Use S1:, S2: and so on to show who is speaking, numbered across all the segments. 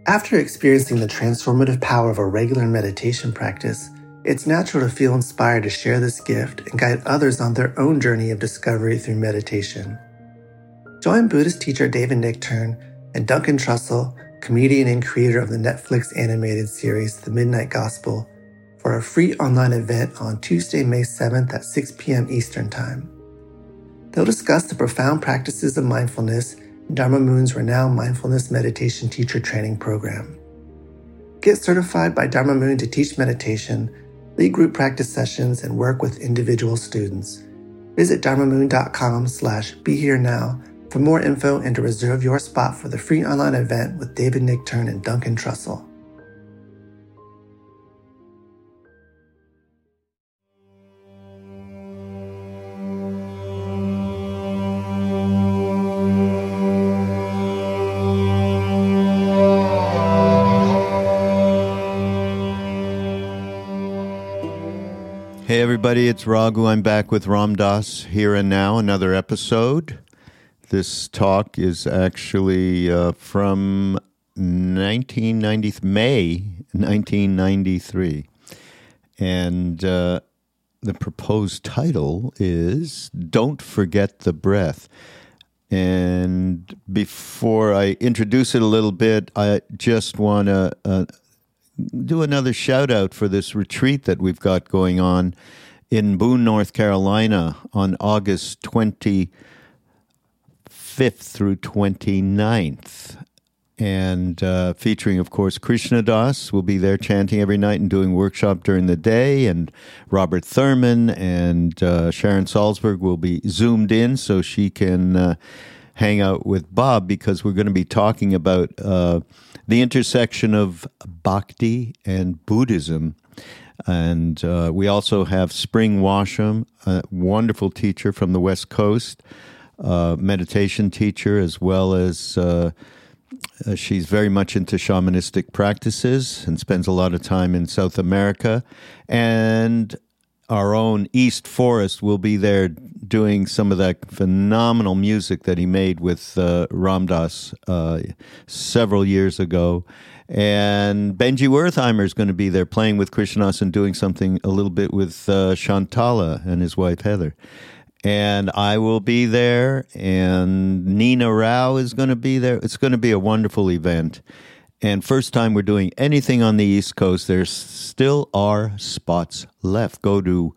S1: After experiencing the transformative power of a regular meditation practice, it's natural to feel inspired to share this gift and guide others on their own journey of discovery through meditation. Join Buddhist teacher David Nichtern and Duncan Trussell, comedian and creator of the Netflix animated series The Midnight Gospel, for a free online event on Tuesday, May 7th at 6 p.m. Eastern Time. They'll discuss the profound practices of mindfulness in Dharma Moon's renowned mindfulness meditation teacher training program. Get certified by Dharma Moon to teach meditation, lead group practice sessions, and work with individual students. Visit dharmamoon.com/beherenow for more info and to reserve your spot for the free online event with David Nichtern and Duncan Trussell.
S2: Hey everybody, it's Raghu. I'm back with Ram Dass, Here and Now, another episode. This talk is actually from May 1993. And the proposed title is Don't Forget the Breath. And before I introduce it a little bit, I just want to do another shout out for this retreat that we've got going on in Boone, North Carolina on August 25th through 29th. And featuring, of course, Krishna Das will be there chanting every night and doing workshop during the day. And Robert Thurman and Sharon Salzberg will be zoomed in so she can hang out with Bob, because we're going to be talking about the intersection of bhakti and Buddhism. And we also have Spring Washam, a wonderful teacher from the West Coast, meditation teacher, as well as she's very much into shamanistic practices and spends a lot of time in South America. And our own East Forest will be there doing some of that phenomenal music that he made with Ram Dass several years ago. And Benji Wertheimer is going to be there playing with Krishnas and doing something a little bit with Shantala and his wife Heather. And I will be there, and Nina Rao is going to be there. It's going to be a wonderful event. And first time we're doing anything on the East Coast, there still are spots left. Go to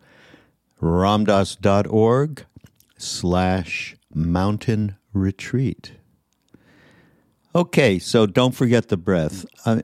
S2: ramdas.org/mountain retreat. Okay, so don't forget the breath.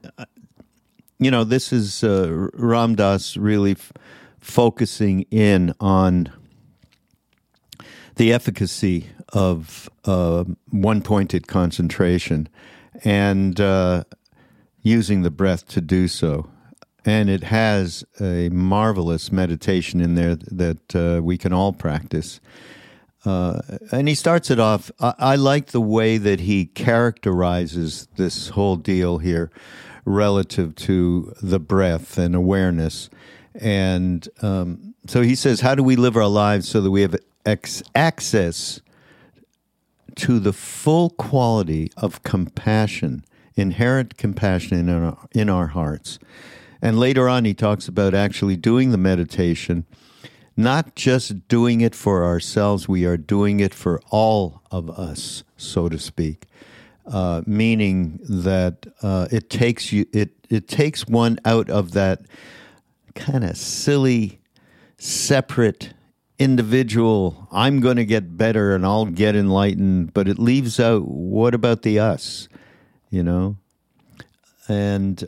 S2: This is Ram Dass really focusing in on the efficacy of one-pointed concentration and using the breath to do so. And it has a marvelous meditation in there that we can all practice. And he starts it off, I like the way that he characterizes this whole deal here relative to the breath and awareness. And so he says, how do we live our lives so that we have access to the full quality of compassion, inherent compassion in our hearts? And later on, he talks about actually doing the meditation, not just doing it for ourselves, we are doing it for all of us, so to speak. Meaning that it takes one out of that kind of silly, separate individual, I'm going to get better and I'll get enlightened, but it leaves out, what about the us, And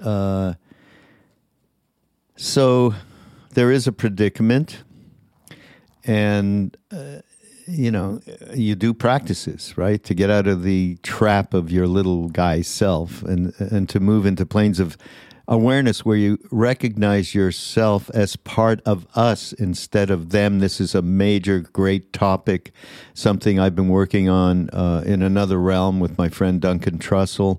S2: so there is a predicament, and, you do practices, right, to get out of the trap of your little guy self and to move into planes of awareness where you recognize yourself as part of us instead of them. This is a major, great topic, something I've been working on in another realm with my friend Duncan Trussell.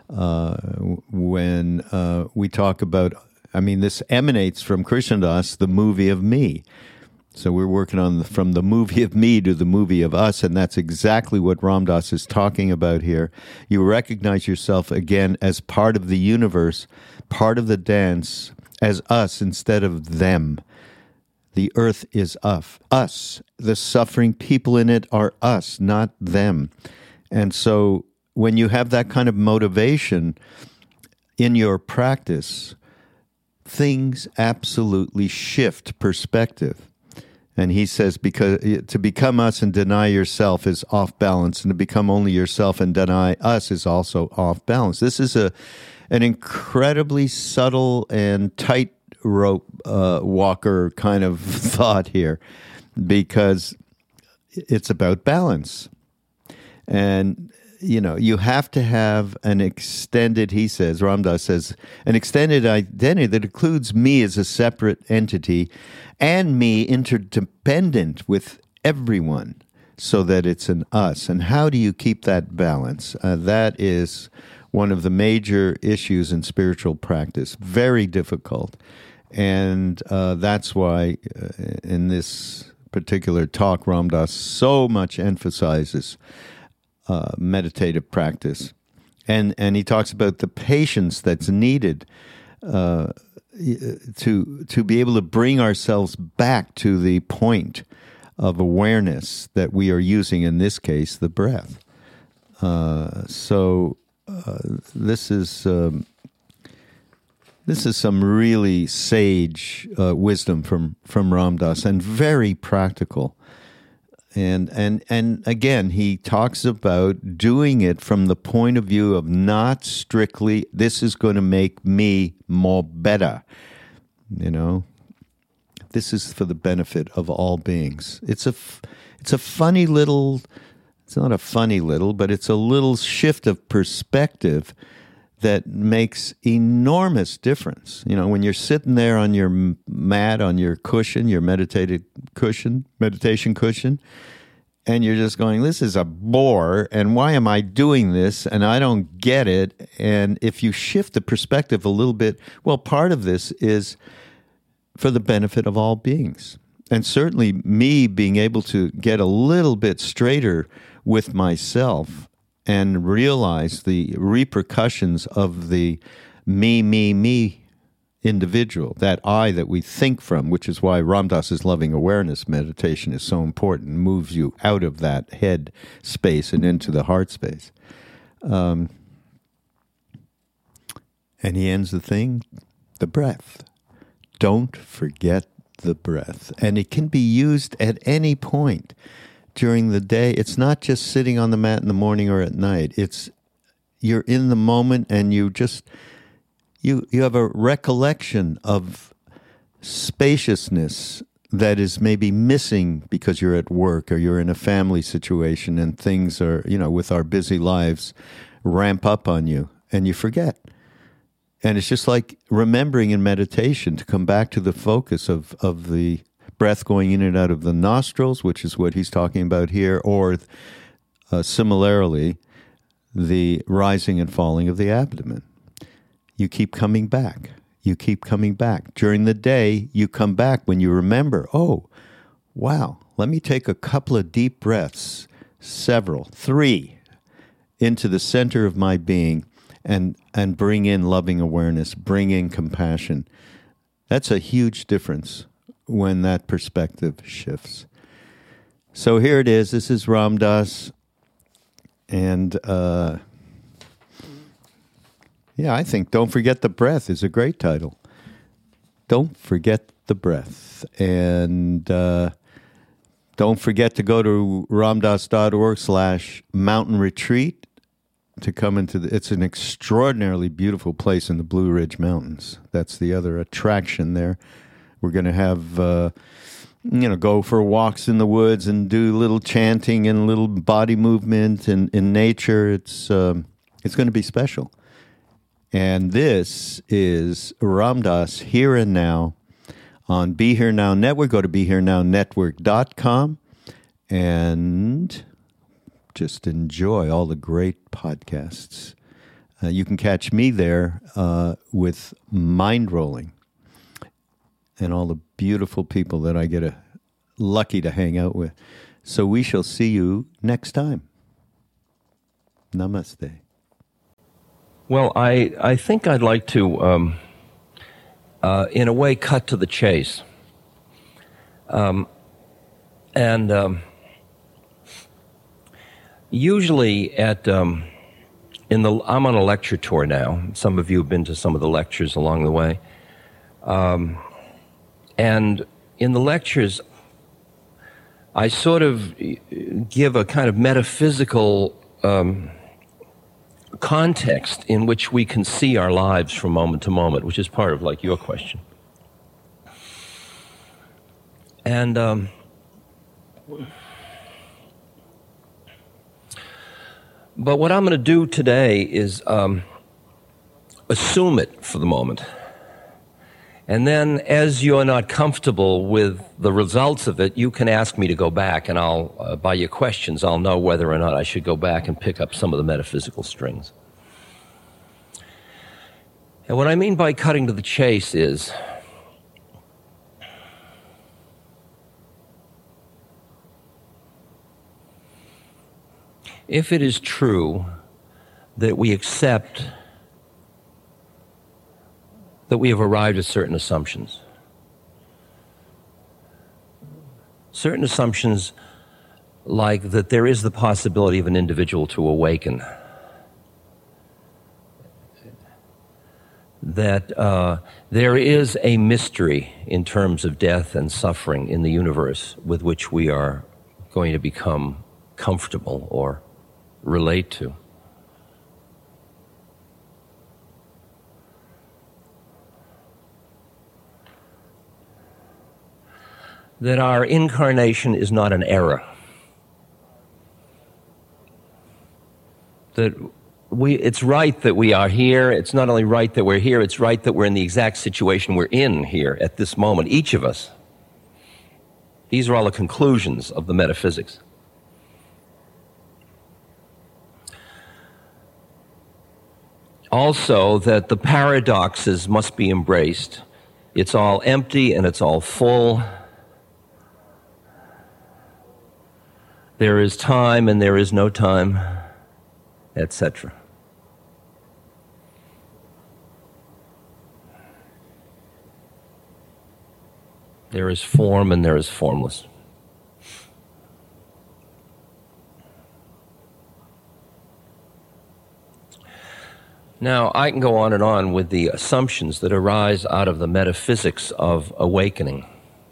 S2: When we talk about, this emanates from Krishna Das, the movie of me. So we're working on from the movie of me to the movie of us, and that's exactly what Ram Dass is talking about here. You recognize yourself again as part of the universe, part of the dance, as us instead of them. The earth is us. The suffering people in it are us, not them. And so when you have that kind of motivation in your practice, things absolutely shift perspective. And he says, because to become us and deny yourself is off balance, and to become only yourself and deny us is also off balance. This is an incredibly subtle and tightrope walker kind of thought here, because it's about balance. And you have to have an extended, he says, Ram Dass says, an extended identity that includes me as a separate entity and me interdependent with everyone, so that it's an us. And how do you keep that balance? That is one of the major issues in spiritual practice. Very difficult. And that's why in this particular talk, Ram Dass so much emphasizes meditative practice, and he talks about the patience that's needed to be able to bring ourselves back to the point of awareness that we are using, in this case, the breath. So this is some really sage wisdom from Ram Dass, and very practical. And again, he talks about doing it from the point of view of not strictly, this is going to make me more better. This is for the benefit of all beings. It's a funny little, it's not a funny little, but it's a little shift of perspective that makes enormous difference. When you're sitting there on your mat, on your cushion, your meditation cushion, and you're just going, this is a bore, and why am I doing this? And I don't get it. And if you shift the perspective a little bit, well, part of this is for the benefit of all beings. And certainly me being able to get a little bit straighter with myself and realize the repercussions of the me individual, that I that we think from, which is why Ram Dass's loving awareness meditation is so important, moves you out of that head space and into the heart space. And he ends the thing, the breath. Don't forget the breath. And it can be used at any point during the day. It's not just sitting on the mat in the morning or at night. It's you're in the moment, and you just you have a recollection of spaciousness that is maybe missing because you're at work or you're in a family situation, and things are, with our busy lives, ramp up on you and you forget. And it's just like remembering in meditation to come back to the focus of the breath going in and out of the nostrils, which is what he's talking about here, or similarly, the rising and falling of the abdomen. You keep coming back. You keep coming back. During the day, you come back when you remember, oh, wow, let me take a couple of deep breaths, 3, into the center of my being, and bring in loving awareness, bring in compassion. That's a huge difference when that perspective shifts. So here it is. This is Ram Dass. And I think Don't Forget the Breath is a great title. Don't forget the breath. And don't forget to go to ramdass.org/mountain retreat to come into it's an extraordinarily beautiful place in the Blue Ridge Mountains. That's the other attraction there. We're going to have, go for walks in the woods and do little chanting and little body movement in nature. It's going to be special. And this is Ram Dass Here and Now on Be Here Now Network. Go to BeHereNowNetwork.com and just enjoy all the great podcasts. You can catch me there with Mind Rolling and all the beautiful people that I get lucky to hang out with. So we shall see you next time. Namaste.
S3: Well, I think I'd like to, in a way, cut to the chase. Usually I'm on a lecture tour now. Some of you have been to some of the lectures along the way. And in the lectures, I sort of give a kind of metaphysical context in which we can see our lives from moment to moment, which is part of like your question. And but what I'm going to do today is assume it for the moment. And then, as you're not comfortable with the results of it, you can ask me to go back, and I'll, by your questions, I'll know whether or not I should go back and pick up some of the metaphysical strings. And what I mean by cutting to the chase is, if it is true that we accept that we have arrived at certain assumptions like that there is the possibility of an individual to awaken, that there is a mystery in terms of death and suffering in the universe with which we are going to become comfortable or relate to. That our incarnation is not an error. That it's right that we are here. It's not only right that we're here, it's right that we're in the exact situation we're in here at this moment, each of us. These are all the conclusions of the metaphysics. Also, that the paradoxes must be embraced. It's all empty and it's all full. There is time and there is no time, etc. There is form and there is formless. Now, I can go on and on with the assumptions that arise out of the metaphysics of awakening.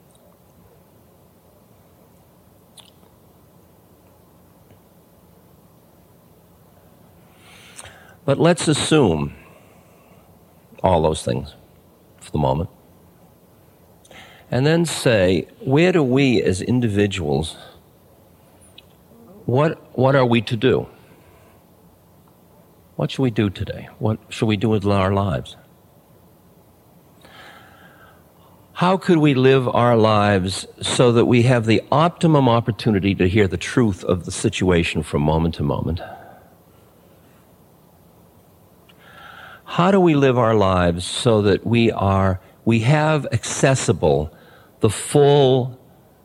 S3: But let's assume all those things for the moment. And then say, where do we as individuals, what are we to do? What should we do today? What should we do with our lives? How could we live our lives so that we have the optimum opportunity to hear the truth of the situation from moment to moment? How do we live our lives so that we have accessible the full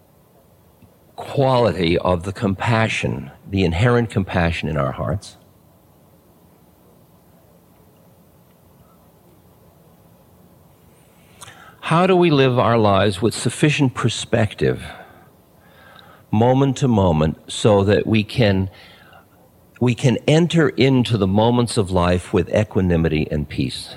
S3: quality of the compassion, the inherent compassion in our hearts? How do we live our lives with sufficient perspective, moment to moment, so that we can enter into the moments of life with equanimity and peace?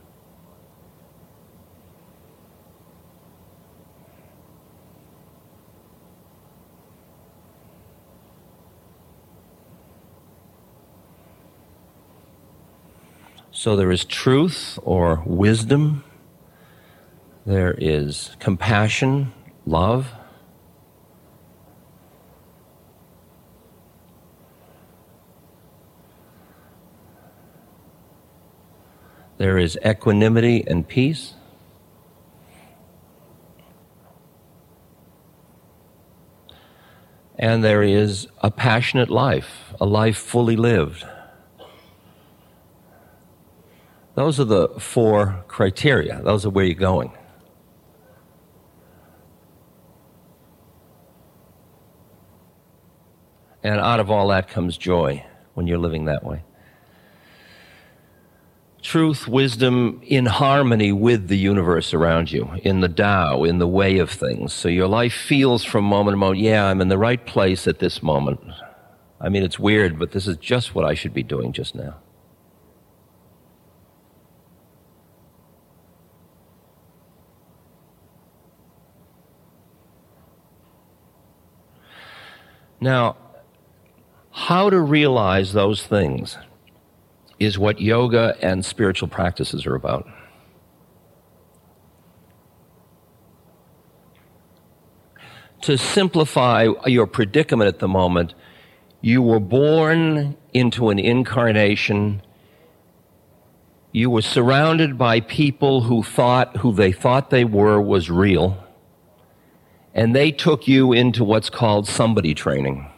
S3: So there is truth or wisdom, there is compassion, love, there is equanimity and peace. And there is a passionate life, a life fully lived. Those are the 4 criteria. Those are where you're going. And out of all that comes joy when you're living that way. Truth, wisdom in harmony with the universe around you, in the Tao, in the way of things. So your life feels from moment to moment, yeah, I'm in the right place at this moment. I mean, it's weird, but this is just what I should be doing just now. Now, how to realize those things is what yoga and spiritual practices are about. To simplify your predicament at the moment, you were born into an incarnation. You were surrounded by people who they thought they were was real, and they took you into what's called somebody training.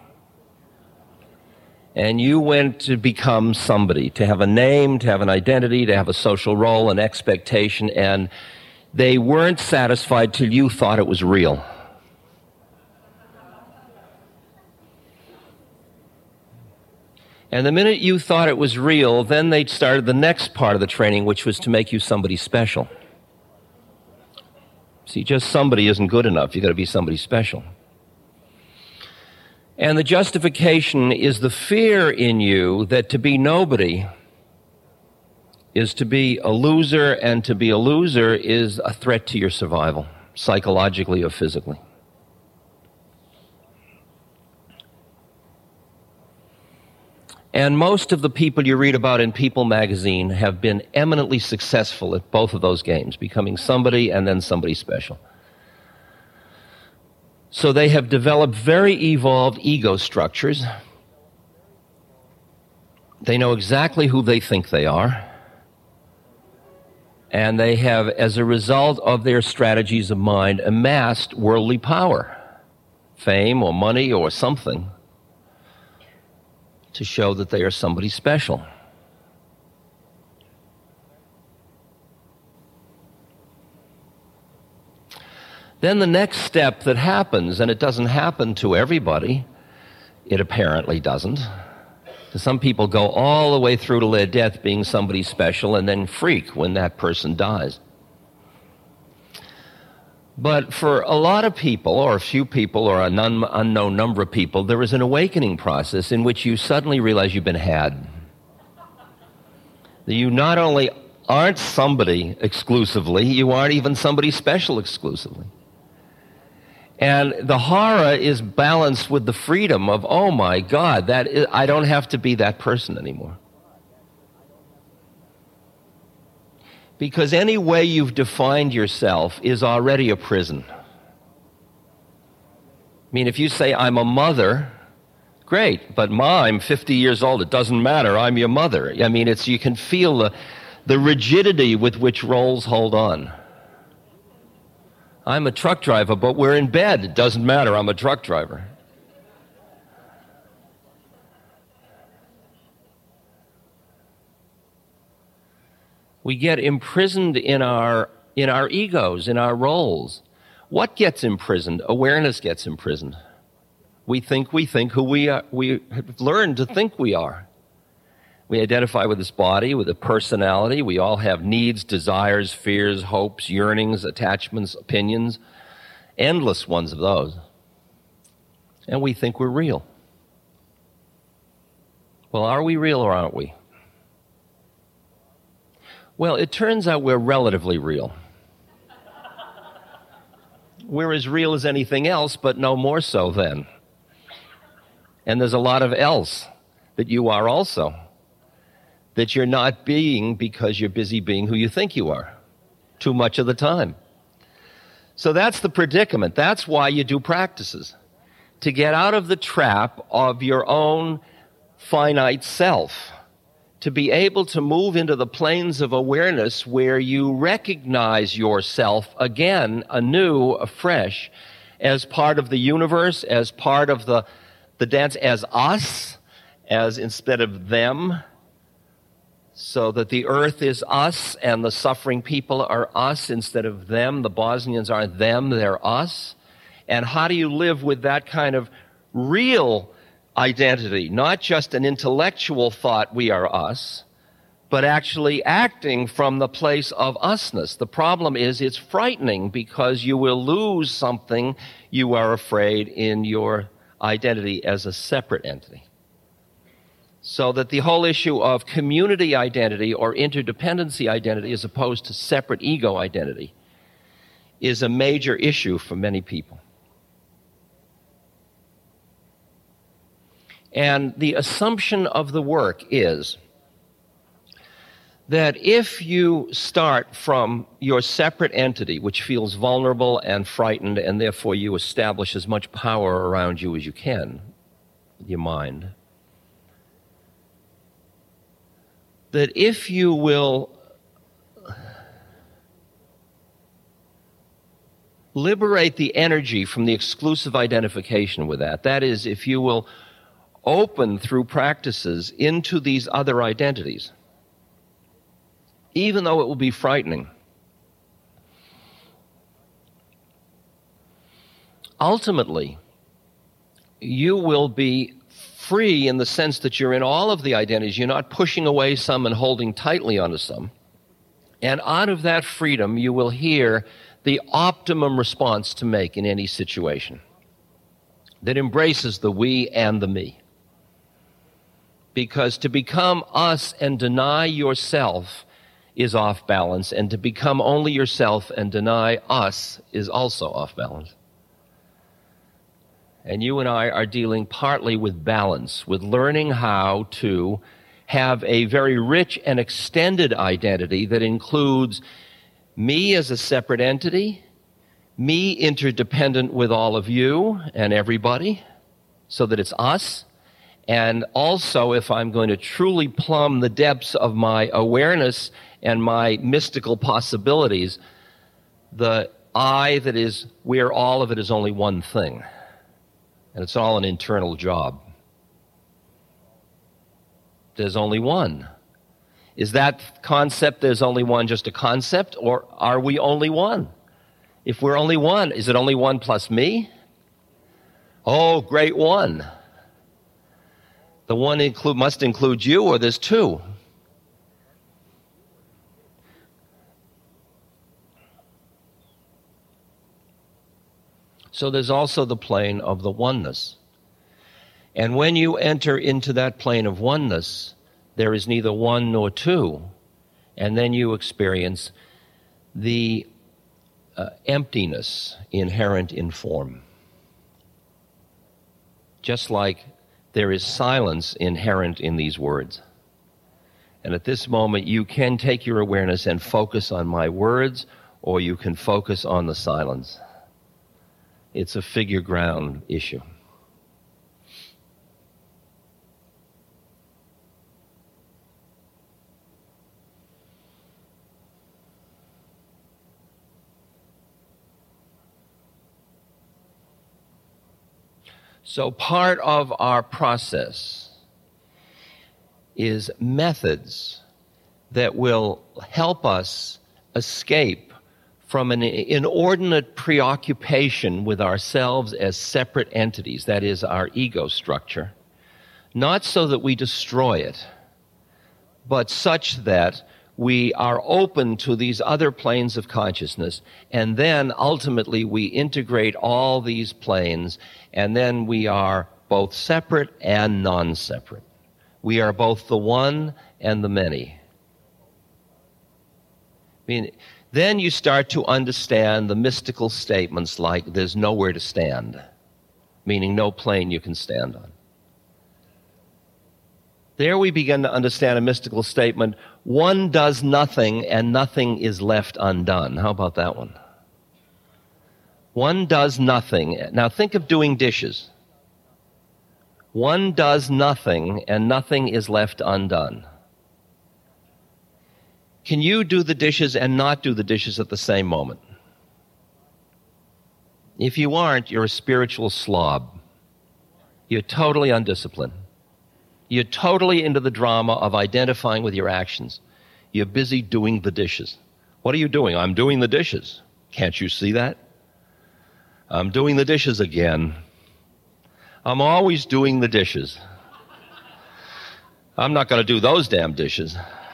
S3: And you went to become somebody, to have a name, to have an identity, to have a social role, an expectation, and they weren't satisfied till you thought it was real. And the minute you thought it was real, then they started the next part of the training, which was to make you somebody special. See, just somebody isn't good enough. You've got to be somebody special. And the justification is the fear in you that to be nobody is to be a loser, and to be a loser is a threat to your survival, psychologically or physically. And most of the people you read about in People magazine have been eminently successful at both of those games, becoming somebody and then somebody special. So they have developed very evolved ego structures. They know exactly who they think they are. And they have, as a result of their strategies of mind, amassed worldly power, fame or money or something, to show that they are somebody special. Then the next step that happens, and it doesn't happen to everybody, it apparently doesn't. Some people go all the way through to their death being somebody special and then freak when that person dies. But for a lot of people, or a few people, or an unknown number of people, there is an awakening process in which you suddenly realize you've been had. That you not only aren't somebody exclusively, you aren't even somebody special exclusively. And the horror is balanced with the freedom of, oh my God, I don't have to be that person anymore. Because any way you've defined yourself is already a prison. I mean, if you say, I'm a mother, great, but Ma, I'm 50 years old, it doesn't matter, I'm your mother. I mean, you can feel the rigidity with which roles hold on. I'm a truck driver, but we're in bed. It doesn't matter. I'm a truck driver. We get imprisoned in our egos, in our roles. What gets imprisoned? Awareness gets imprisoned. We think who we are. We have learned to think we are. We identify with this body, with a personality. We all have needs, desires, fears, hopes, yearnings, attachments, opinions, endless ones of those. And we think we're real. Well, are we real or aren't we? Well, it turns out we're relatively real. We're as real as anything else, but no more so then. And there's a lot of else that you are also, that you're not being because you're busy being who you think you are too much of the time. So that's the predicament. That's why you do practices, to get out of the trap of your own finite self, to be able to move into the planes of awareness where you recognize yourself again, anew, afresh, as part of the universe, as part of the dance, as us, as instead of them, so that the earth is us and the suffering people are us instead of them. The Bosnians aren't them, they're us. And how do you live with that kind of real identity, not just an intellectual thought, we are us, but actually acting from the place of usness. The problem is it's frightening because you will lose something you are afraid in your identity as a separate entity. So that the whole issue of community identity or interdependency identity as opposed to separate ego identity is a major issue for many people. And the assumption of the work is that if you start from your separate entity, which feels vulnerable and frightened, and therefore you establish as much power around you as you can, your mind, that if you will liberate the energy from the exclusive identification with that, that is, if you will open through practices into these other identities, even though it will be frightening, ultimately, you will be free in the sense that you're in all of the identities. You're not pushing away some and holding tightly onto some. And out of that freedom, you will hear the optimum response to make in any situation that embraces the we and the me. Because to become us and deny yourself is off balance, and to become only yourself and deny us is also off balance. And you and I are dealing partly with balance, with learning how to have a very rich and extended identity that includes me as a separate entity, me interdependent with all of you and everybody, so that it's us. And also, if I'm going to truly plumb the depths of my awareness and my mystical possibilities, the I that is where all of it is only one thing. And it's all an internal job. There's only one. Is that concept, there's only one, just a concept, or are we only one? If we're only one, is it only one plus me? Oh, great one. The one must include you, or there's two. So there's also the plane of the oneness. And when you enter into that plane of oneness, there is neither one nor two. And then you experience the emptiness inherent in form. Just like there is silence inherent in these words. And at this moment, you can take your awareness and focus on my words, or you can focus on the silence. It's a figure ground issue. So part of our process is methods that will help us escape from an inordinate preoccupation with ourselves as separate entities, that is, our ego structure, not so that we destroy it, but such that we are open to these other planes of consciousness, and then ultimately we integrate all these planes, and then we are both separate and non-separate. We are both the one and the many. I mean, then you start to understand the mystical statements like there's nowhere to stand, meaning no plane you can stand on. There we begin to understand a mystical statement, one does nothing and nothing is left undone. How about that one? One does nothing. Now think of doing dishes. One does nothing and nothing is left undone. Can you do the dishes and not do the dishes at the same moment? If you aren't, you're a spiritual slob. You're totally undisciplined. You're totally into the drama of identifying with your actions. You're busy doing the dishes. What are you doing? I'm doing the dishes. Can't you see that? I'm doing the dishes again. I'm always doing the dishes. I'm not going to do those damn dishes.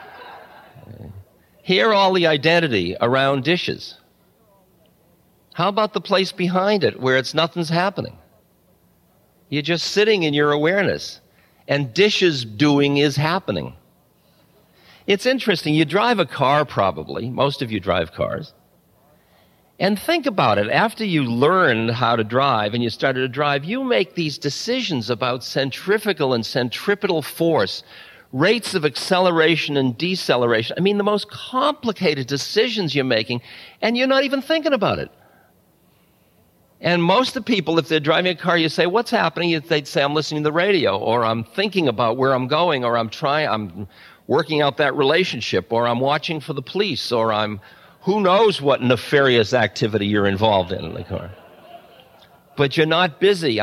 S3: Hear all the identity around dishes. How about the place behind it where nothing's happening? You're just sitting in your awareness, and dishes doing is happening. It's interesting. You drive a car probably. Most of you drive cars. And think about it. After you learned how to drive and you started to drive, you make these decisions about centrifugal and centripetal force, rates of acceleration and deceleration. I mean, the most complicated decisions you're making, and you're not even thinking about it. And most of the people, if they're driving a car, you say, what's happening? They'd say, I'm listening to the radio, or I'm thinking about where I'm going, or I'm working out that relationship, or I'm watching for the police, or I'm who knows what nefarious activity you're involved in the car. But you're not busy.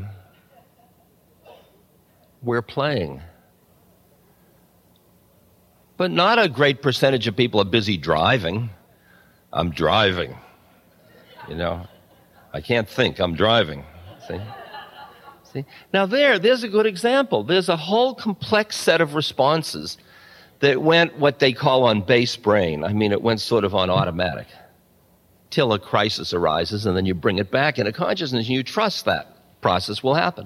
S3: We're playing. But not a great percentage of people are busy driving. I'm driving. You know, I can't think, I'm driving. See? Now there's a good example. There's a whole complex set of responses that went what they call on base brain. I mean, it went sort of on automatic till a crisis arises, and then you bring it back into consciousness, and you trust that process will happen.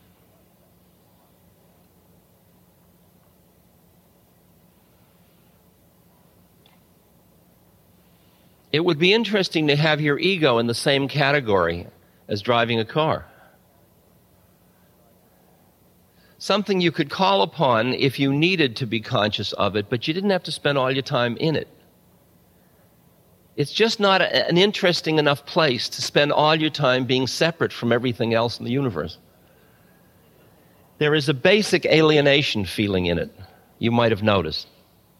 S3: It would be interesting to have your ego in the same category as driving a car. Something you could call upon if you needed to be conscious of it, but you didn't have to spend all your time in it. It's just not an interesting enough place to spend all your time being separate from everything else in the universe. There is a basic alienation feeling in it, you might have noticed.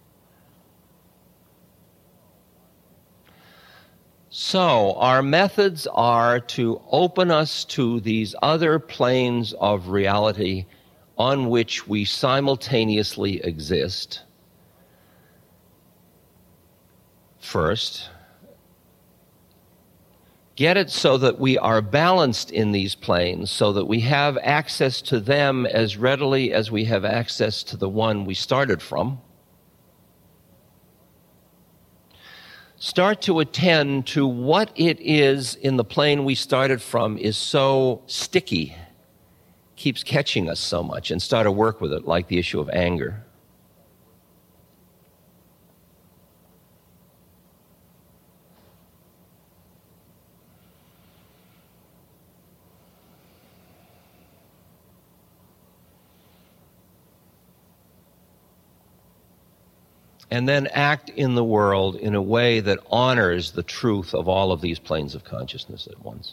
S3: So, our methods are to open us to these other planes of reality on which we simultaneously exist. First, get it so that we are balanced in these planes, so that we have access to them as readily as we have access to the one we started from. Start to attend to what it is in the plane we started from is so sticky, keeps catching us so much, and start to work with it, like the issue of anger. And then act in the world in a way that honors the truth of all of these planes of consciousness at once.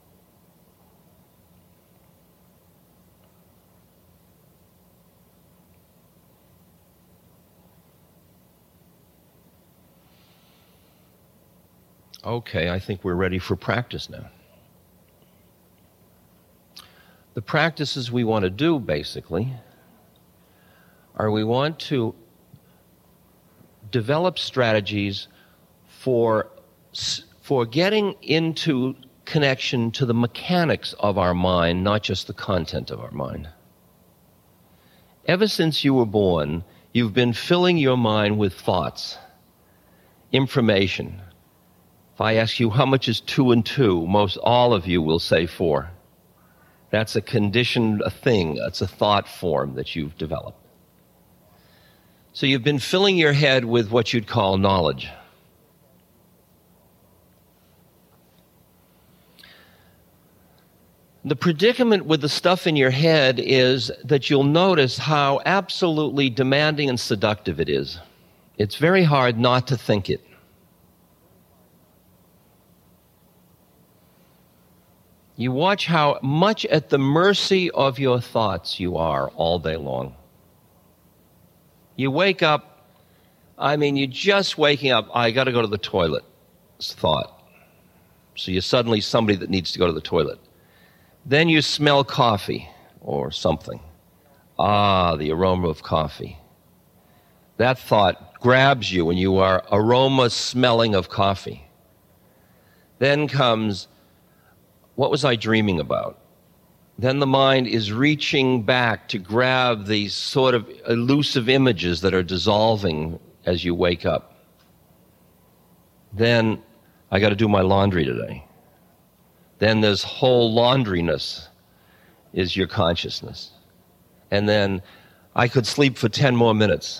S3: Okay, I think we're ready for practice now. The practices we want to do, basically, are we want to develop strategies for getting into connection to the mechanics of our mind, not just the content of our mind. Ever since you were born, you've been filling your mind with thoughts, information. If I ask you how much is 2 and 2, most all of you will say 4. That's a conditioned thing. It's a thought form that you've developed. So you've been filling your head with what you'd call knowledge. The predicament with the stuff in your head is that you'll notice how absolutely demanding and seductive it is. It's very hard not to think it. You watch how much at the mercy of your thoughts you are all day long. You wake up, you're just waking up, I got to go to the toilet, it's a thought. So you're suddenly somebody that needs to go to the toilet. Then you smell coffee or something. The aroma of coffee. That thought grabs you and you are aroma smelling of coffee. Then comes, what was I dreaming about? then the mind is reaching back to grab these sort of elusive images that are dissolving as you wake up. Then, I got to do my laundry today. Then this whole laundriness is your consciousness. And then, I could sleep for 10 more minutes.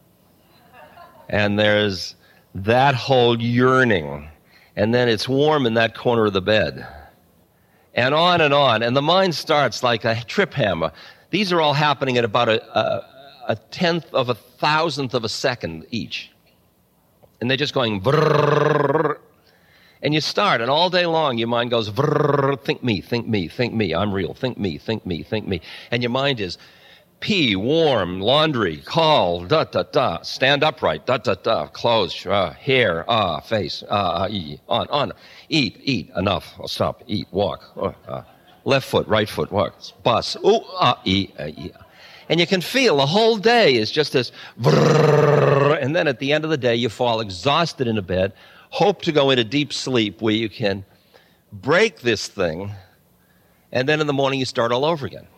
S3: And there's that whole yearning. And then it's warm in that corner of the bed. And on, and the mind starts like a trip hammer. These are all happening at about a tenth of a thousandth of a second each. And they're just going brrrr. And you start, and all day long your mind goes brrrr, think me, think me, think me, I'm real, think me, think me, think me. And your mind is pee, warm, laundry, call, da-da-da, stand upright, da-da-da, clothes, hair, face, on, eat, enough, stop, eat, walk, left foot, right foot, walk, bus, eat. And you can feel the whole day is just this, and then at the end of the day you fall exhausted into bed, hope to go into deep sleep where you can break this thing, and then in the morning you start all over again.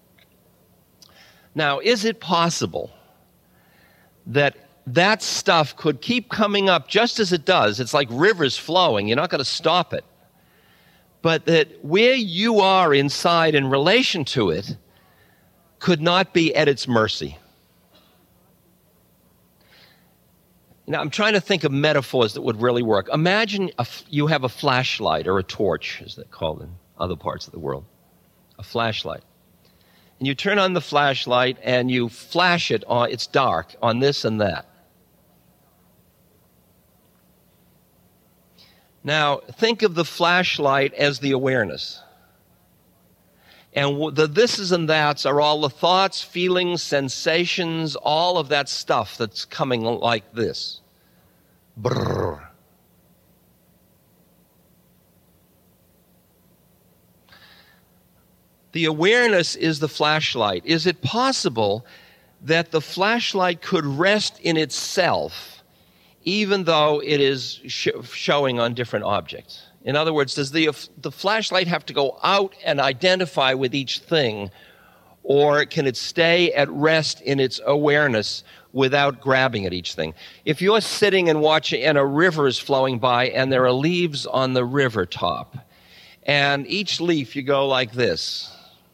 S3: Now, is it possible that that stuff could keep coming up just as it does? It's like rivers flowing. You're not going to stop it. But that where you are inside in relation to it could not be at its mercy. Now, I'm trying to think of metaphors that would really work. Imagine you have a flashlight or a torch, as they're called in other parts of the world. A flashlight. And you turn on the flashlight and you flash it on, it's dark, on this and that. Now, think of the flashlight as the awareness. And the thises and that's are all the thoughts, feelings, sensations, all of that stuff that's coming like this. Brrr. The awareness is the flashlight. Is it possible that the flashlight could rest in itself even though it is showing on different objects? In other words, does the flashlight have to go out and identify with each thing, or can it stay at rest in its awareness without grabbing at each thing? If you're sitting and watching and a river is flowing by and there are leaves on the river top, and each leaf you go like this.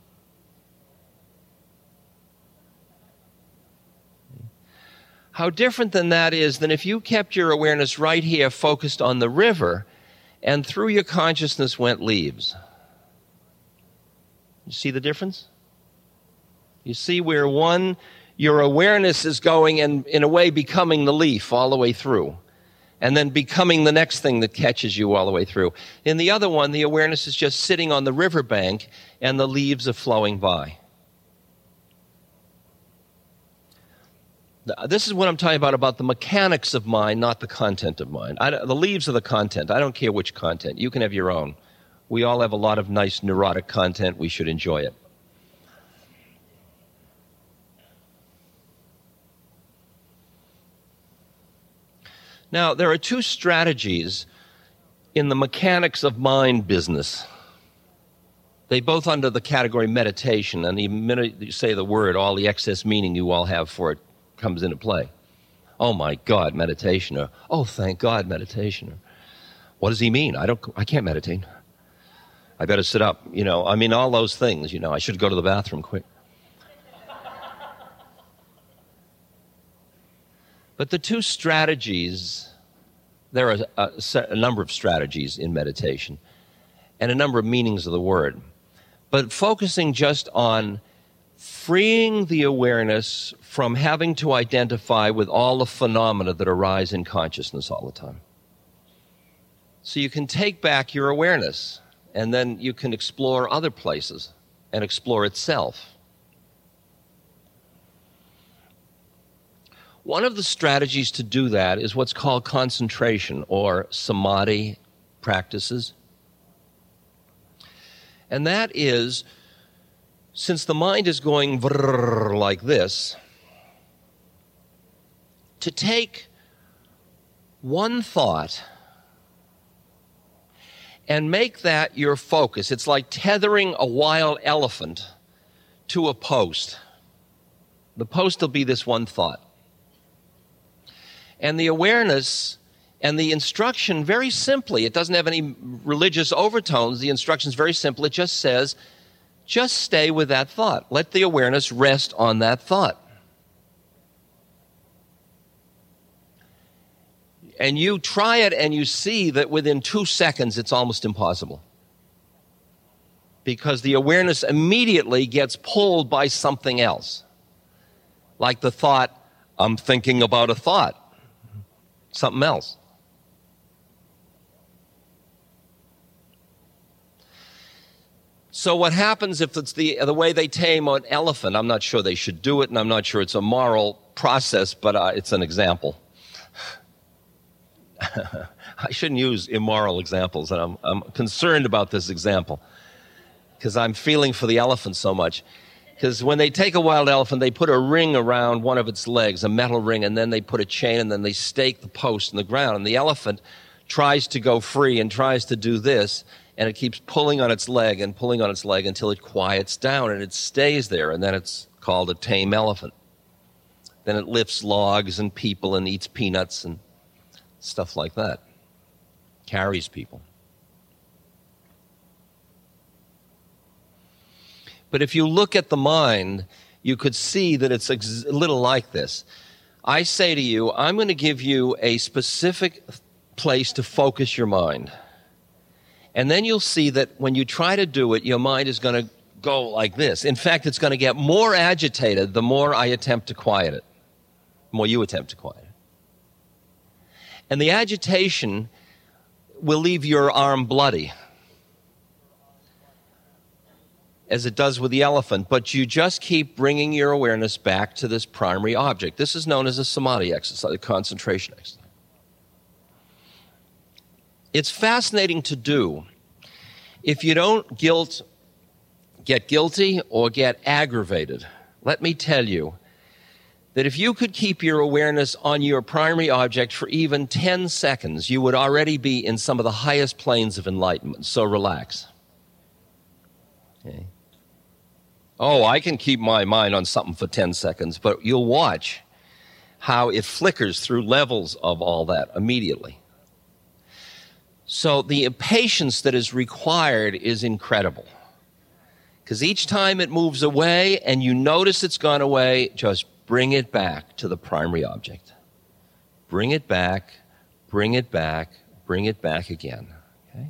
S3: How different than that is than if you kept your awareness right here focused on the river and through your consciousness went leaves. You see the difference? You see where your awareness is going and in a way becoming the leaf all the way through, and then becoming the next thing that catches you all the way through. In the other one, the awareness is just sitting on the riverbank and the leaves are flowing by. This is what I'm talking about the mechanics of mind, not the content of mind. The leaves are the content. I don't care which content. You can have your own. We all have a lot of nice neurotic content. We should enjoy it. Now, there are two strategies in the mechanics of mind business. They both under the category meditation, and the minute you say the word, all the excess meaning you all have for it comes into play. Oh my God, meditation. Or, oh, thank God, meditation. Or, what does he mean? I can't meditate. I better sit up. All those things. I should go to the bathroom quick. But the two strategies, there are a number of strategies in meditation and a number of meanings of the word. But focusing just on freeing the awareness from having to identify with all the phenomena that arise in consciousness all the time. So you can take back your awareness, and then you can explore other places and explore itself. One of the strategies to do that is what's called concentration or samadhi practices. And that is, since the mind is going vrrr like this, to take one thought and make that your focus. It's like tethering a wild elephant to a post. The post will be this one thought. And the awareness and the instruction, very simply, it doesn't have any religious overtones. The instruction is very simple. It just says, just stay with that thought. Let the awareness rest on that thought. And you try it and you see that within 2 seconds it's almost impossible. Because the awareness immediately gets pulled by something else. Like the thought, I'm thinking about a thought. Something else. So what happens if it's the way they tame an elephant? I'm not sure they should do it, and I'm not sure it's a moral process, but it's an example. I shouldn't use immoral examples, and I'm concerned about this example because I'm feeling for the elephant so much. Because when they take a wild elephant, they put a ring around one of its legs, a metal ring, and then they put a chain, and then they stake the post in the ground. And the elephant tries to go free and tries to do this, and it keeps pulling on its leg and pulling on its leg until it quiets down, and it stays there, and then it's called a tame elephant. Then it lifts logs and people and eats peanuts and stuff like that. Carries people. But if you look at the mind, you could see that it's a little like this. I say to you, I'm going to give you a specific place to focus your mind. And then you'll see that when you try to do it, your mind is going to go like this. In fact, it's going to get more agitated the more I attempt to quiet it, the more you attempt to quiet it. And the agitation will leave your arm bloody, as it does with the elephant, but you just keep bringing your awareness back to this primary object. This is known as a samadhi exercise, a concentration exercise. It's fascinating to do if you don't get guilty or get aggravated. Let me tell you that if you could keep your awareness on your primary object for even 10 seconds, you would already be in some of the highest planes of enlightenment. So relax. Okay. Oh, I can keep my mind on something for 10 seconds, but you'll watch how it flickers through levels of all that immediately. So the patience that is required is incredible. Because each time it moves away and you notice it's gone away, just bring it back to the primary object. Bring it back, bring it back, bring it back again. Okay?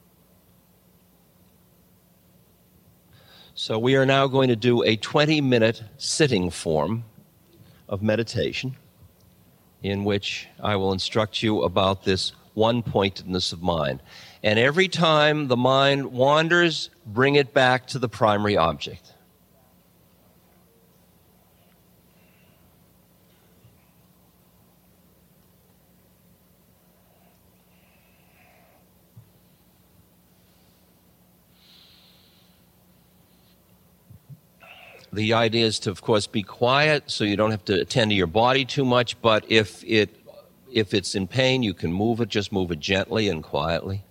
S3: So we are now going to do a 20-minute sitting form of meditation in which I will instruct you about this one-pointedness of mind. And every time the mind wanders, bring it back to the primary object. The idea is to, of course, be quiet so you don't have to attend to your body too much, but if it's in pain, you can move it. Just move it gently and quietly.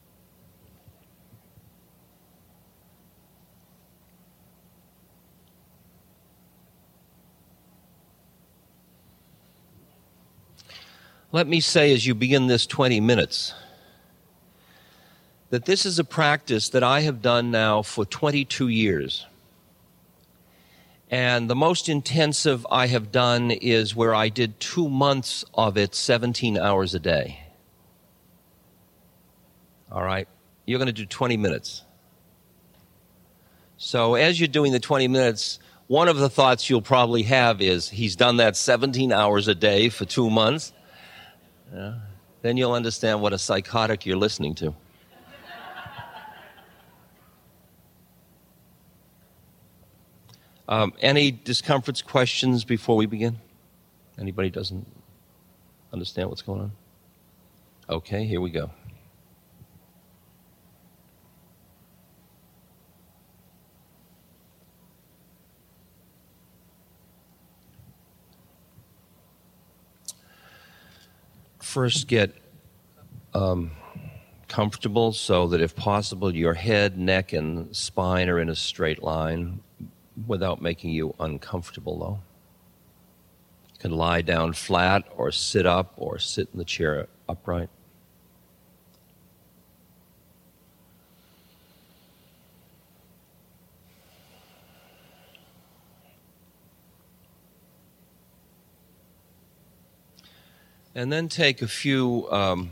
S3: Let me say as you begin this 20 minutes that this is a practice that I have done now for 22 years. And the most intensive I have done is where I did 2 months of it, 17 hours a day. All right? You're going to do 20 minutes. So as you're doing the 20 minutes, one of the thoughts you'll probably have is, he's done that 17 hours a day for 2 months. Yeah. Then you'll understand what a psychotic you're listening to. Any discomforts, questions before we begin? Anybody doesn't understand what's going on? Okay, here we go. First, get comfortable so that if possible your head, neck, and spine are in a straight line without making you uncomfortable, though. You can lie down flat or sit up or sit in the chair upright. And then take a few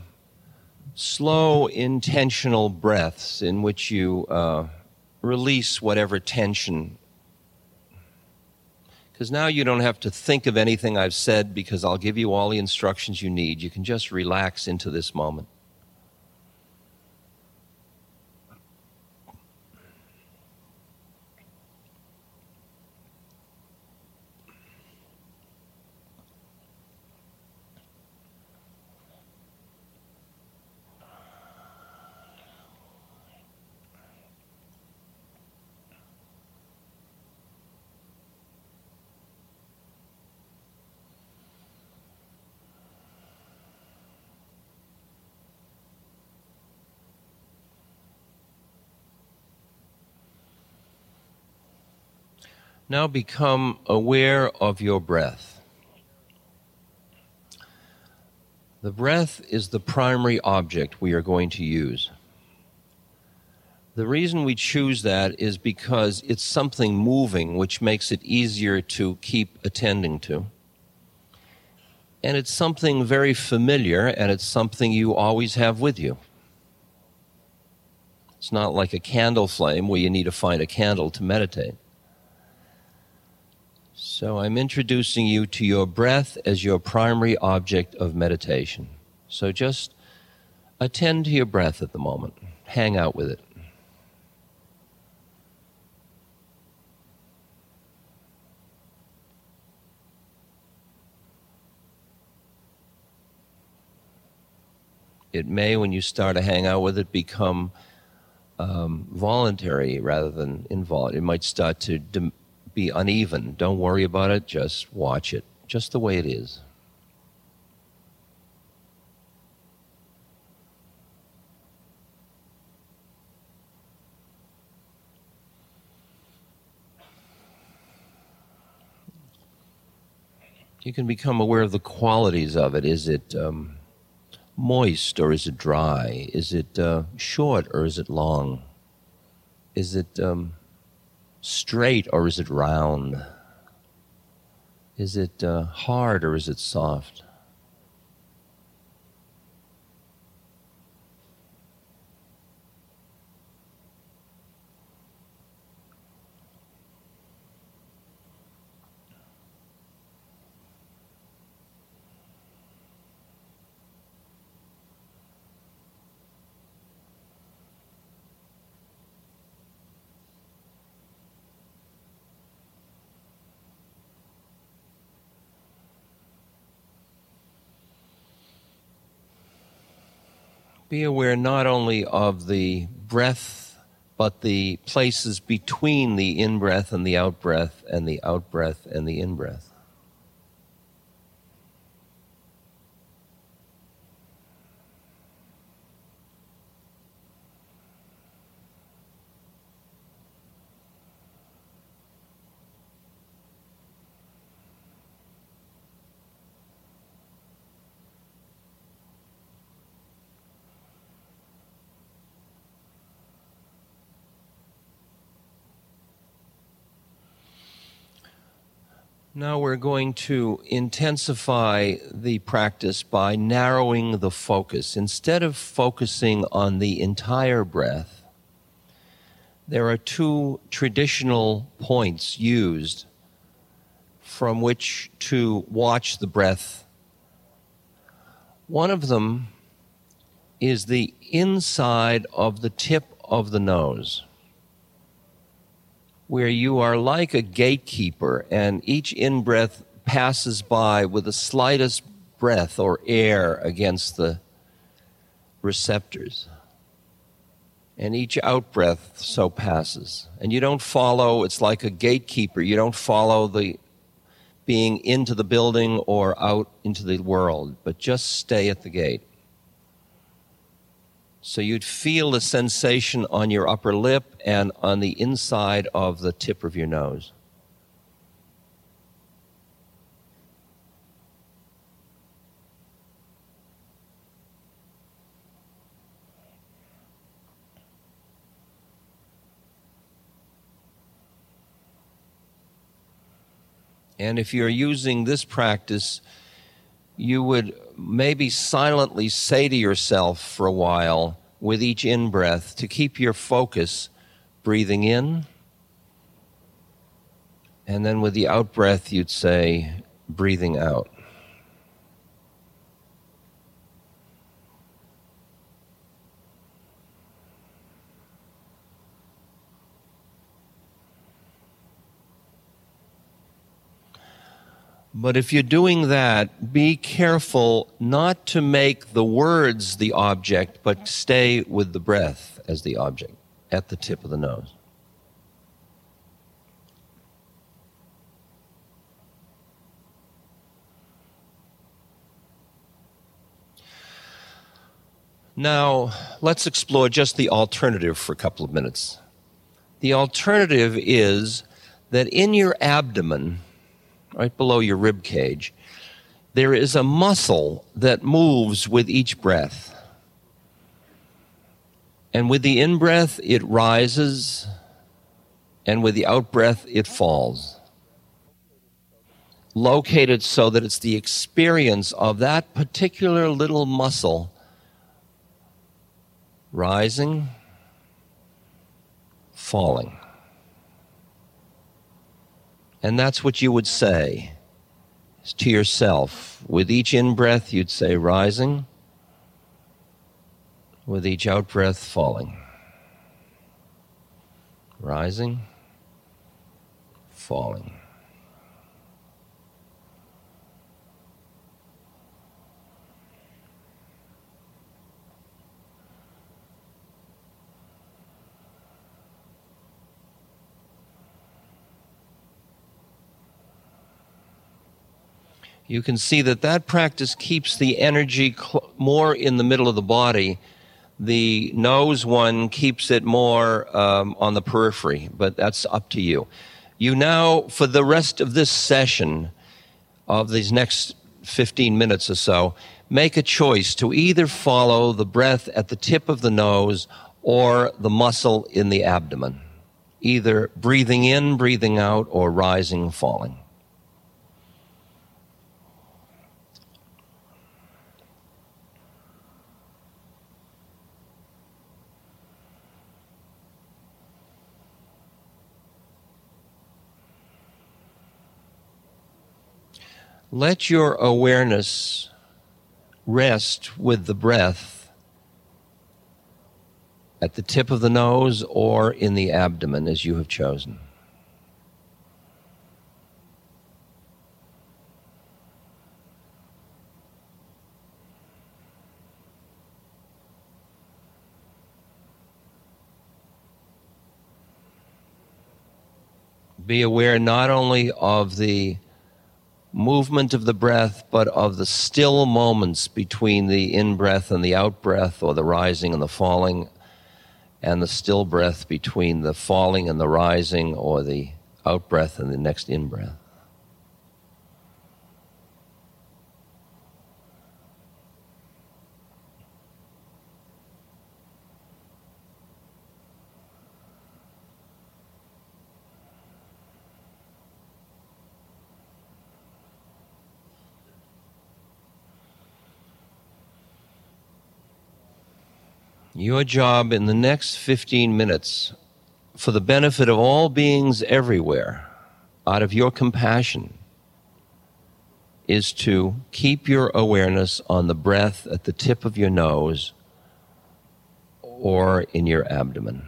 S3: slow, intentional breaths in which you release whatever tension. Because now you don't have to think of anything I've said, because I'll give you all the instructions you need. You can just relax into this moment. Now become aware of your breath. The breath is the primary object we are going to use. The reason we choose that is because it's something moving, which makes it easier to keep attending to. And it's something very familiar, and it's something you always have with you. It's not like a candle flame where you need to find a candle to meditate. So I'm introducing you to your breath as your primary object of meditation. So just attend to your breath at the moment. Hang out with it. It may, when you start to hang out with it, become voluntary rather than involuntary. It might start to be uneven. Don't worry about it. Just watch it, just the way it is. You can become aware of the qualities of it. Is it moist or is it dry? Is it short or is it long? Is it straight or is it round? Is it hard or is it soft? Be aware not only of the breath, but the places between the in-breath and the out-breath, and the out-breath and the in-breath. Now we're going to intensify the practice by narrowing the focus. Instead of focusing on the entire breath, there are two traditional points used from which to watch the breath. One of them is the inside of the tip of the nose, where you are like a gatekeeper, and each in-breath passes by with the slightest breath or air against the receptors. And each out-breath so passes. And you don't follow, it's like a gatekeeper, you don't follow the being into the building or out into the world, but just stay at the gate. So you'd feel a sensation on your upper lip and on the inside of the tip of your nose. And if you're using this practice, you would maybe silently say to yourself for a while with each in-breath to keep your focus breathing in. And then with the out-breath, you'd say breathing out. But if you're doing that, be careful not to make the words the object, but stay with the breath as the object at the tip of the nose. Now, let's explore just the alternative for a couple of minutes. The alternative is that in your abdomen, right below your rib cage, there is a muscle that moves with each breath. And with the in-breath, it rises, and with the out-breath, it falls. Located so that it's the experience of that particular little muscle rising, falling. And that's what you would say to yourself. With each in-breath, you'd say rising. With each out-breath, falling. Rising, falling. You can see that that practice keeps the energy more in the middle of the body. The nose one keeps it more on the periphery, but that's up to you. You now, for the rest of this session, of these next 15 minutes or so, make a choice to either follow the breath at the tip of the nose or the muscle in the abdomen, either breathing in, breathing out, or rising, falling. Let your awareness rest with the breath at the tip of the nose or in the abdomen as you have chosen. Be aware not only of the movement of the breath, but of the still moments between the in-breath and the out-breath, or the rising and the falling, and the still breath between the falling and the rising, or the out-breath and the next in-breath. Your job in the next 15 minutes, for the benefit of all beings everywhere, out of your compassion, is to keep your awareness on the breath at the tip of your nose or in your abdomen.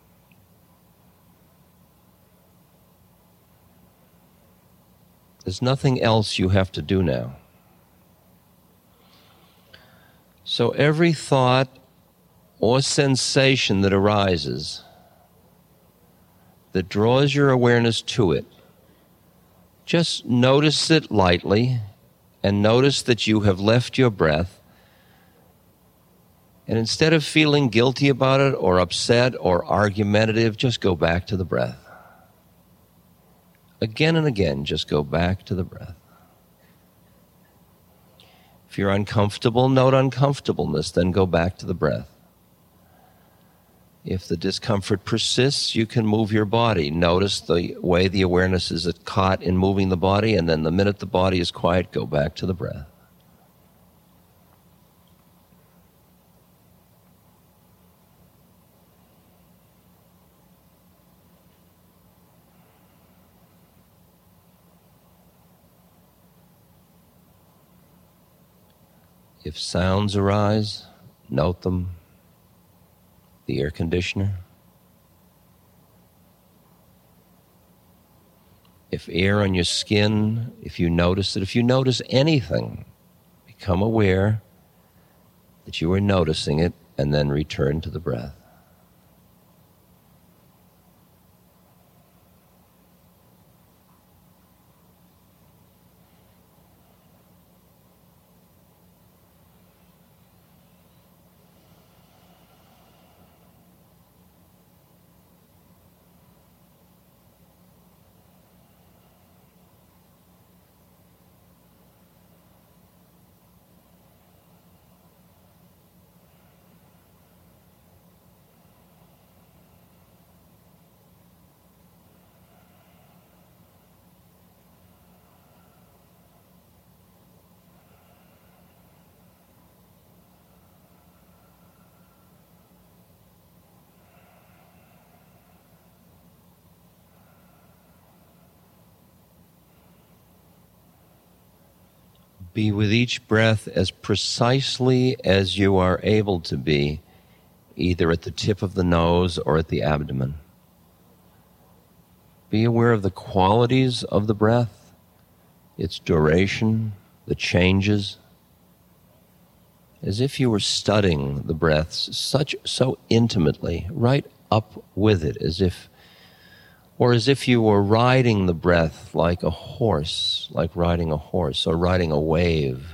S3: There's nothing else you have to do now. So every thought or sensation that arises, that draws your awareness to it, just notice it lightly and notice that you have left your breath And instead of feeling guilty about it or upset or argumentative, just go back to the breath. Again and again, just go back to the breath. If you're uncomfortable, note uncomfortableness, then go back to the breath. If the discomfort persists, you can move your body. Notice the way the awareness is caught in moving the body, and then the minute the body is quiet, go back to the breath. If sounds arise, note them. The air conditioner. If air on your skin, if you notice it, if you notice anything, become aware that you are noticing it and then return to the breath. Be with each breath as precisely as you are able to be, either at the tip of the nose or at the abdomen. Be aware of the qualities of the breath, its duration, the changes, as if you were studying the breaths so intimately, right up with it, as if you were riding the breath like a horse, like riding a horse or riding a wave.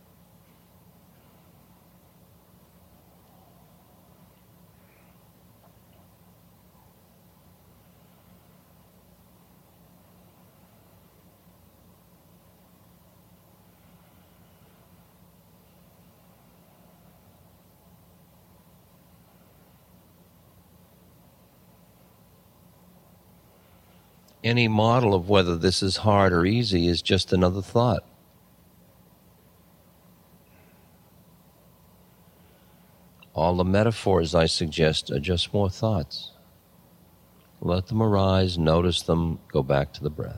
S3: Any model of whether this is hard or easy is just another thought. All the metaphors I suggest are just more thoughts. Let them arise, notice them, go back to the breath.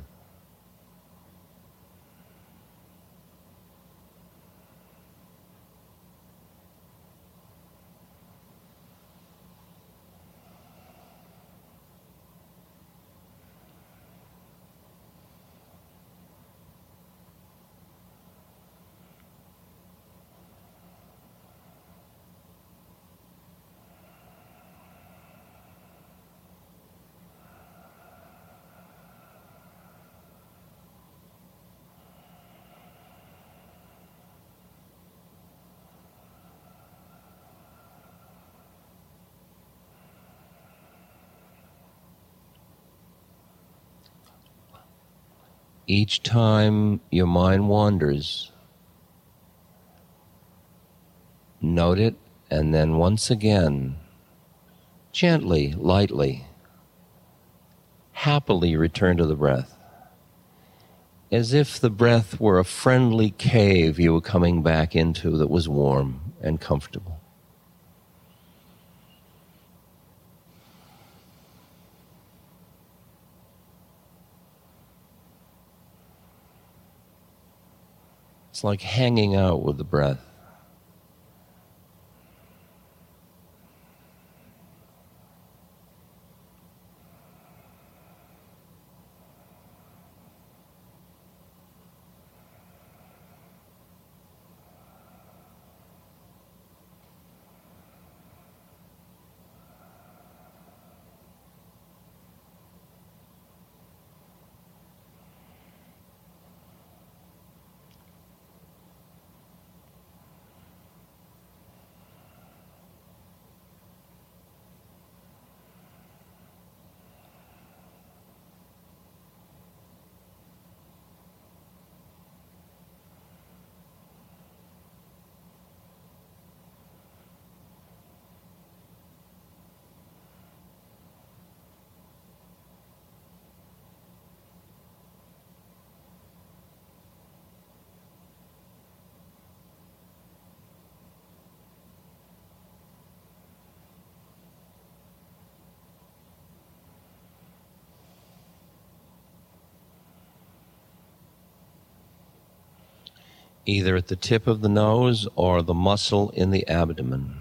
S3: Each time your mind wanders, note it, and then once again, gently, lightly, happily return to the breath, as if the breath were a friendly cave you were coming back into that was warm and comfortable. It's like hanging out with the breath. either at the tip of the nose or the muscle in the abdomen.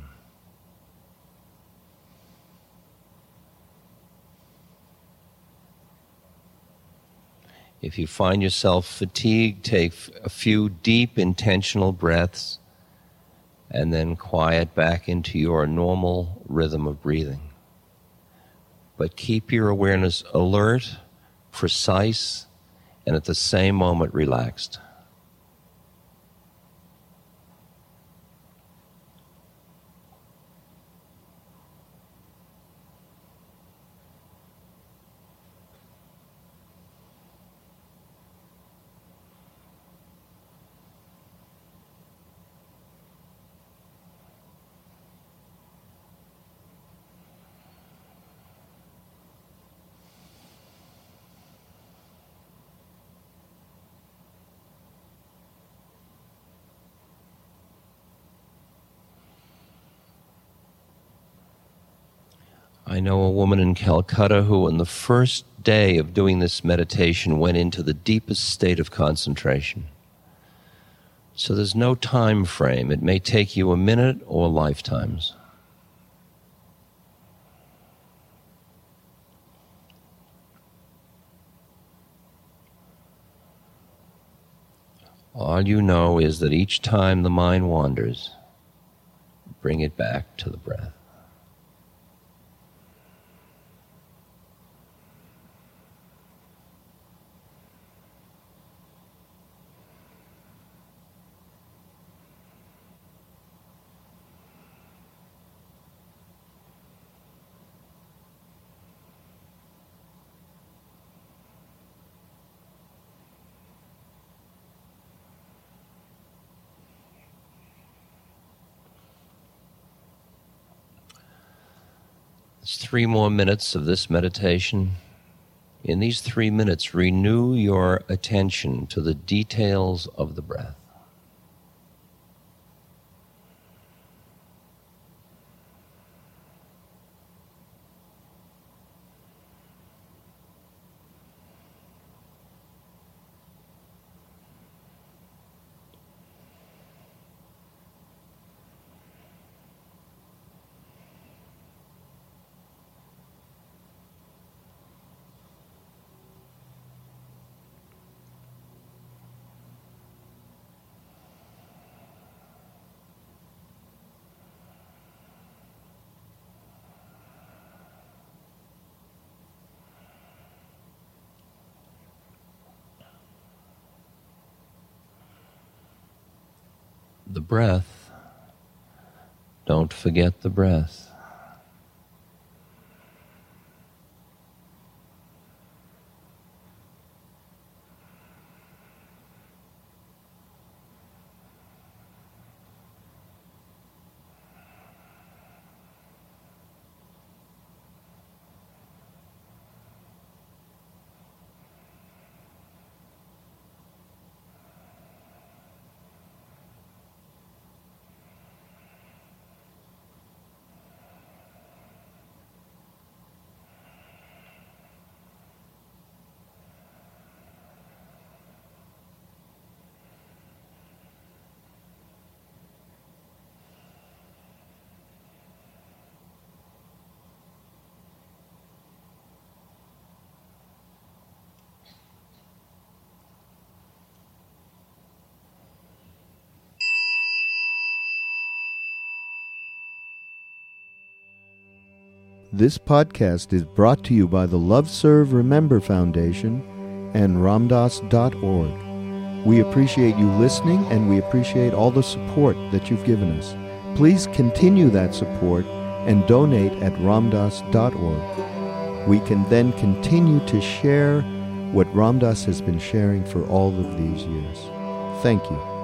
S3: If you find yourself fatigued, take a few deep, intentional breaths and then quiet back into your normal rhythm of breathing. But keep your awareness alert, precise, and at the same moment relaxed. I know a woman in Calcutta who, on the first day of doing this meditation, went into the deepest state of concentration. So there's no time frame. It may take you a minute or lifetimes. All you know is that each time the mind wanders, bring it back to the breath. It's 3 more minutes of this meditation. In these 3 minutes, renew your attention to the details of the breath. The breath. Don't forget the breath.
S2: This podcast is brought to you by the Love Serve Remember Foundation and ramdas.org. We appreciate you listening, and we appreciate all the support that you've given us. Please continue that support and donate at ramdas.org. We can then continue to share what Ram Dass has been sharing for all of these years. Thank you.